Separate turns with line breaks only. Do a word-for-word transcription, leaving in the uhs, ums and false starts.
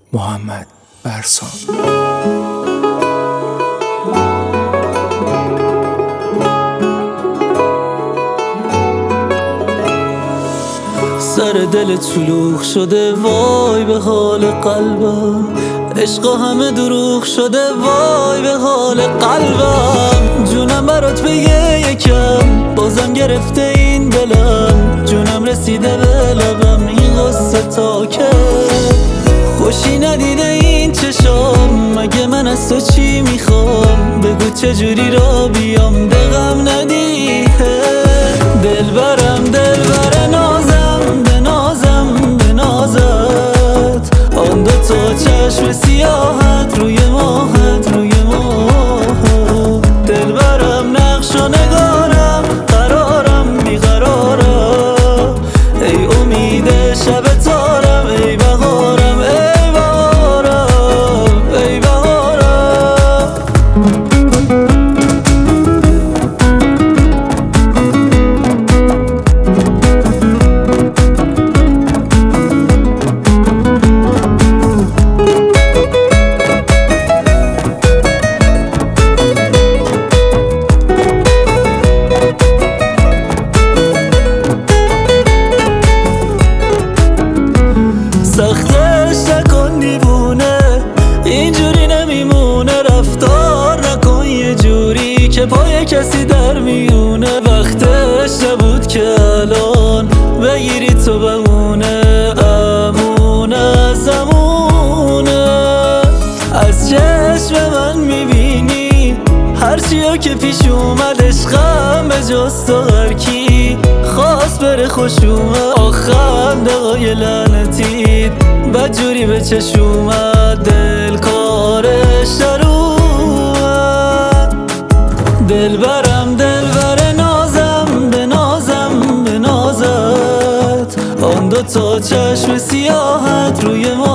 محمد برسان.
سر دل شلوغ شده وای به حال قلبم، عشقا همه دروغ شده وای به حال قلبم. جونم برات بگه یکم، بازم گرفته این دلم، جونم رسیده به لبم، این قصه تا که خوشی ندیده این چشام. مگه من از تو چی میخوام؟ بگو چجوری را بیام، دلم ندیه دلبرم دلبر نازم، به نازم به نازت، آن دو تا چشم سیاحت روی ماهت روی ماهت. دلبرم نقش و نگارم، قرارم بیقرارم، ای امید شب تارم، ای بهارم ای بهارم ای بهارم. سختش نکن دیوونه، اینجوری نمیمونه، رفتار نکن یه جوری که پای کسی در میونه. وقتش نبود که الان بگیری تو بمونه، امون از امونه. از چشم من میبینی هرچیا که پیش اومد، عشقم به جز تو هر کی خواست بره خوش اومد. آخر دقای لعنتید بدجوری به چش اومد، دل کارش در اومد. دلبرم دلبر نازم، به نازم به نازت، آن دو تا چشم سیاحت روی ما